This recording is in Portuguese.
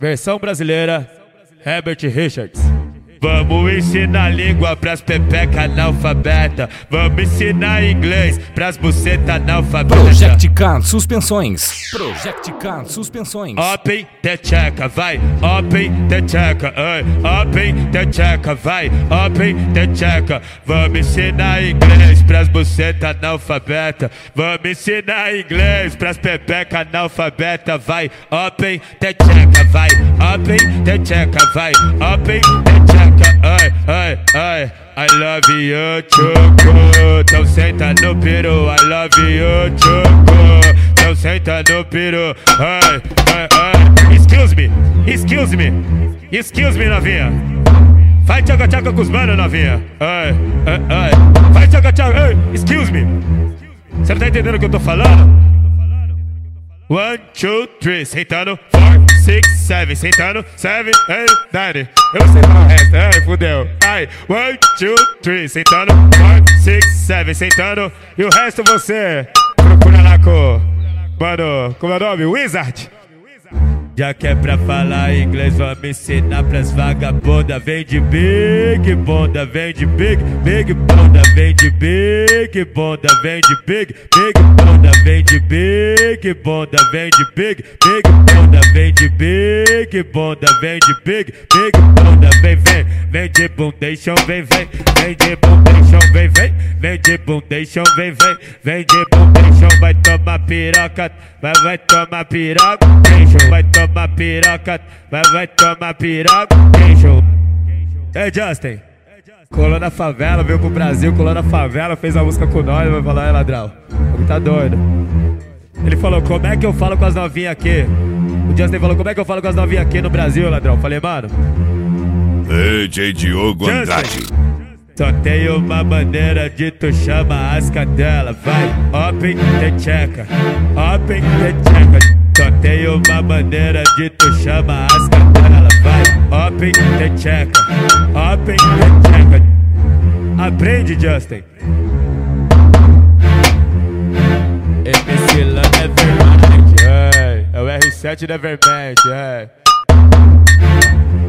Versão brasileira, Herbert Richards. Vamos ensinar língua pras pepeca analfabeta. Vamos ensinar inglês pras buceta analfabeta. Project Can Suspensões. Project Can Suspensões. Open the checa, vai. Open the checa, ai. Open the checa, vai. Open the checa. Vamos ensinar inglês pras buceta analfabeta. Vamos ensinar inglês pras pepeca analfabeta, vai. Open the checa, vai. Open the checa, vai. Open the checa. Ai, ai, ai, I love you, choco. Então senta no peru, I love you, choco. Então senta no peru, ai, ai, ai. Excuse me, excuse me, excuse me, novinha. Vai tchaca-tchaca com os manos, novinha. Ai, ai, ai. Vai tchaca-tchaca, ai, excuse me. Você não tá entendendo o que eu tô falando? 1, 2, 3, sentando, 4, 6, 7, sentando, 7, 8, 9. Eu sei falar o resto, ai, fudeu. Ai, 1, 2, 3, sentando, 4, 6, 7, sentando. E o resto você procura lá com, mano, como é o nome? Wizard. Já que é pra falar inglês, vamos ensinar pras vagabundas. Vem de big bunda, vem de big bunda. Vem de big bunda, vem de big bunda. Vem de big bunda, vem de big bunda. Vem de big bunda, vem de big bunda. Vem, vem, vem de bundation, vem, vem. Vem de bundation, vem, vem. Vem de bundation, vem, vem. Vem de bundation, vai tomar piroca. Vai tomar piroca, vai tomar piroca, vai tomar piroca, Ei, Justin, colou na favela, veio pro Brasil, colou na favela, fez a música com nós, vai falar, ladrão, ele tá doido. Ele falou, como é que eu falo com as novinhas aqui? O Justin falou, como é que eu falo com as novinhas aqui no Brasil, ladrão? Falei, mano, ei, J. Diogo Andrade. Só tem uma maneira de tu chama as cadelas. Vai, open the checa, open the checa. Só tem uma maneira de tu chama as cadelas. Vai, open the checa, open the checa. Aprende, Justin. MC Lan Nevermind, é o R7 Nevermind,